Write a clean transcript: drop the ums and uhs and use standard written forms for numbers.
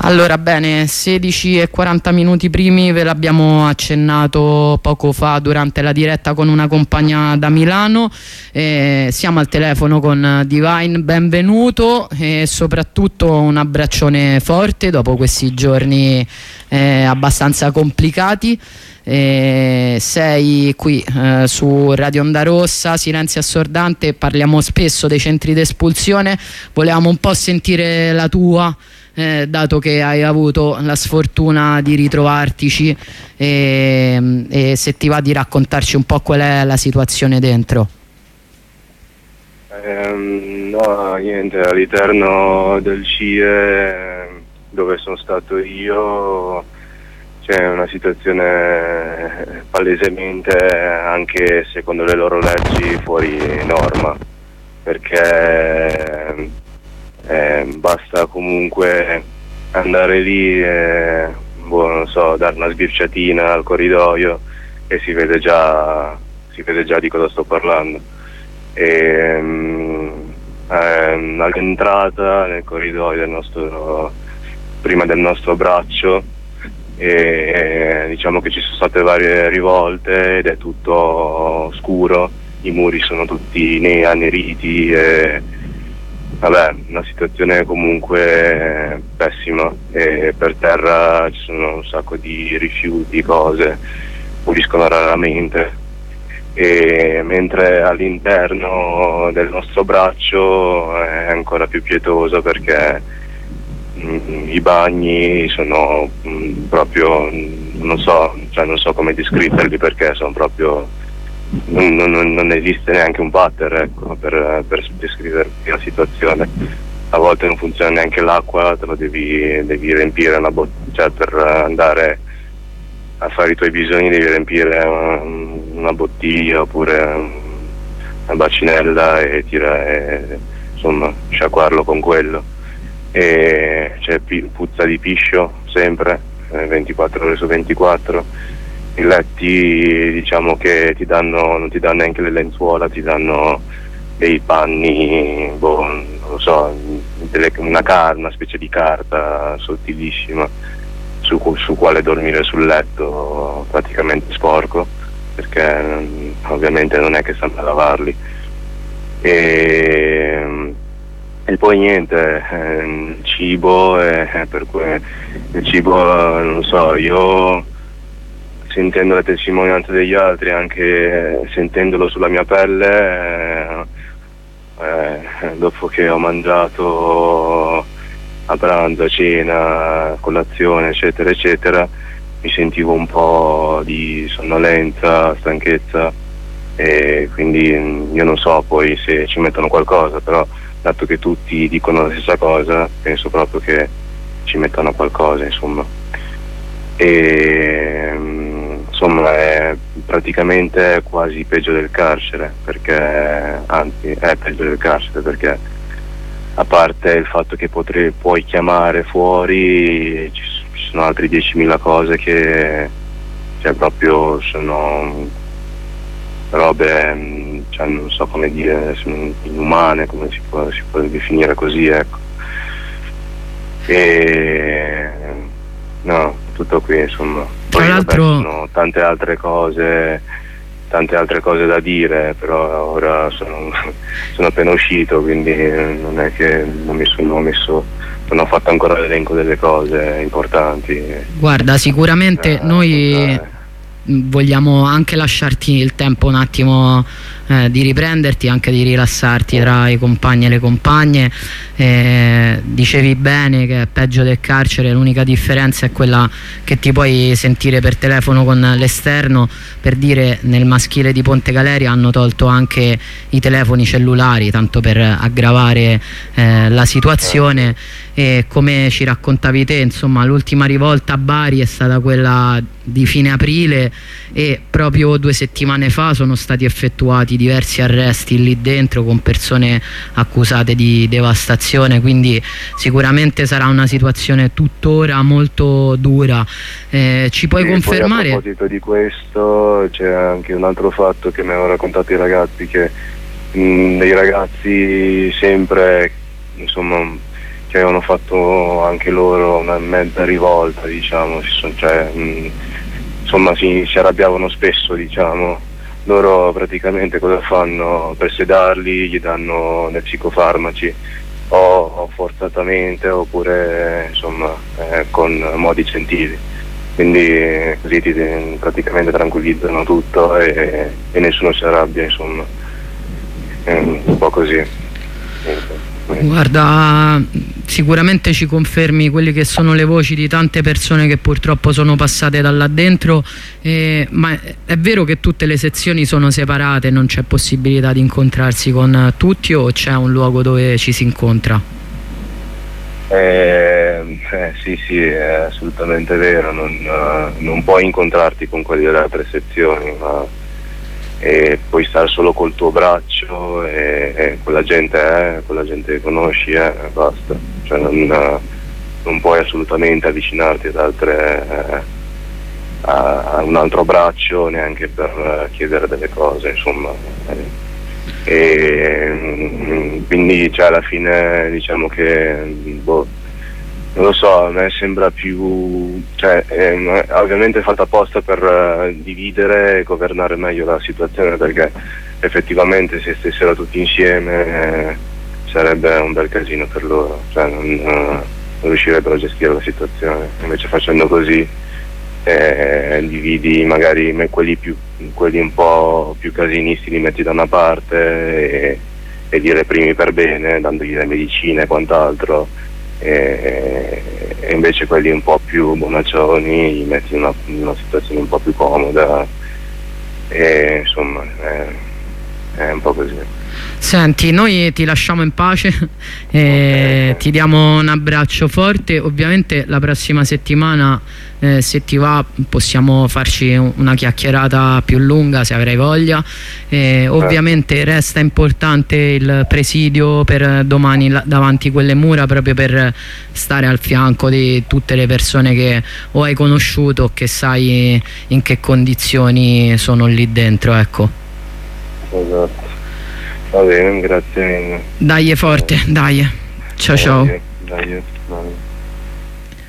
Allora, bene, 16 e 40 minuti primi ve l'abbiamo accennato poco fa durante la diretta con una compagna da Milano. Siamo al telefono con Divine, benvenuto e soprattutto un abbraccione forte dopo questi giorni abbastanza complicati. Sei qui su Radio Onda Rossa, Silenzio Assordante, parliamo spesso dei centri d'espulsione, volevamo un po' sentire la tua, dato che hai avuto la sfortuna di ritrovartici, e se ti va di raccontarci un po' qual è la situazione dentro. No, niente, all'interno del CIE dove sono stato io c'è una situazione palesemente, anche secondo le loro leggi, fuori norma, perché basta comunque andare lì e non so, dare una sbirciatina al corridoio e si vede già di cosa sto parlando. All'entrata nel corridoio prima del nostro braccio, diciamo che ci sono state varie rivolte ed è tutto scuro, i muri sono tutti anneriti e vabbè, una situazione comunque pessima, e per terra ci sono un sacco di rifiuti, cose, puliscono raramente, e mentre all'interno del nostro braccio è ancora più pietoso perché i bagni sono proprio, non so come descriverli, perché sono proprio non esiste neanche un water, ecco, per descrivere la situazione. A volte non funziona neanche l'acqua, te lo devi riempire cioè per andare a fare i tuoi bisogni devi riempire una bottiglia oppure una bacinella e insomma sciacquarlo con quello. E c'è puzza di piscio sempre, 24 ore su 24. I letti, diciamo che non ti danno neanche le lenzuola, ti danno dei panni, non lo so, una specie di carta sottilissima su quale dormire sul letto, praticamente sporco, perché ovviamente non è che sanno lavarli. E poi niente, il cibo, il cibo, non so, io sentendo le testimonianze degli altri, anche sentendolo sulla mia pelle, dopo che ho mangiato a pranzo, a cena, a colazione, eccetera eccetera, mi sentivo un po' di sonnolenza, stanchezza, e quindi io non so poi se ci mettono qualcosa, però dato che tutti dicono la stessa cosa, penso proprio che ci mettano qualcosa, insomma. E insomma è praticamente quasi peggio del carcere, anzi è peggio del carcere, perché a parte il fatto che puoi chiamare fuori, ci sono altri 10.000 cose che proprio sono robe, cioè non so come dire, sono inumane, come si può definire così, ecco. E no, tutto qui, insomma. Poi ci sono tante altre cose da dire, però ora sono appena uscito, quindi non è che non ho fatto ancora l'elenco delle cose importanti. Guarda, sicuramente noi vogliamo anche lasciarti il tempo un attimo di riprenderti, anche di rilassarti tra i compagni e le compagne. Dicevi bene che è peggio del carcere, l'unica differenza è quella che ti puoi sentire per telefono con l'esterno. Per dire, nel maschile di Ponte Galeria hanno tolto anche i telefoni cellulari, tanto per aggravare la situazione. E come ci raccontavi te, insomma, l'ultima rivolta a Bari è stata quella di fine aprile e proprio 2 settimane fa sono stati effettuati diversi arresti lì dentro con persone accusate di devastazione, quindi sicuramente sarà una situazione tuttora molto dura. Ci puoi confermare? Poi a proposito di questo c'è anche un altro fatto che mi hanno raccontato i ragazzi, che dei ragazzi sempre, insomma, che avevano fatto anche loro una mezza rivolta, diciamo, insomma si arrabbiavano spesso, diciamo. Loro praticamente cosa fanno? Per sedarli gli danno dei psicofarmaci o forzatamente oppure insomma con modi gentili, quindi così praticamente tranquillizzano tutto e nessuno si arrabbia, insomma, è un po' così. Guarda, sicuramente ci confermi quelle che sono le voci di tante persone che purtroppo sono passate da là dentro, ma è vero che tutte le sezioni sono separate, non c'è possibilità di incontrarsi con tutti, o c'è un luogo dove ci si incontra? Sì, è assolutamente vero, non puoi incontrarti con quelli delle altre sezioni, ma puoi stare solo col tuo braccio e quella gente che conosci basta, cioè non puoi assolutamente avvicinarti ad altre a un altro braccio neanche per chiedere delle cose, insomma, e quindi cioè, alla fine diciamo che non lo so, a me sembra più, cioè, ovviamente è fatta apposta per dividere e governare meglio la situazione, perché effettivamente se stessero tutti insieme sarebbe un bel casino per loro, cioè non riuscirebbero a gestire la situazione. Invece facendo così dividi magari quelli un po' più casinisti, li metti da una parte e li reprimi per bene, dandogli le medicine e quant'altro. E invece quelli un po' più bonaccioni li metti in una situazione un po' più comoda e insomma è un po' così. Senti, noi ti lasciamo in pace, ti diamo un abbraccio forte. Ovviamente la prossima settimana, se ti va, possiamo farci una chiacchierata più lunga se avrai voglia. Ovviamente resta importante il presidio per domani davanti a quelle mura, proprio per stare al fianco di tutte le persone che o hai conosciuto o che sai in che condizioni sono lì dentro, ecco. Esatto. Va bene, grazie mille. Dai forte, dai. Ciao ciao. Dai.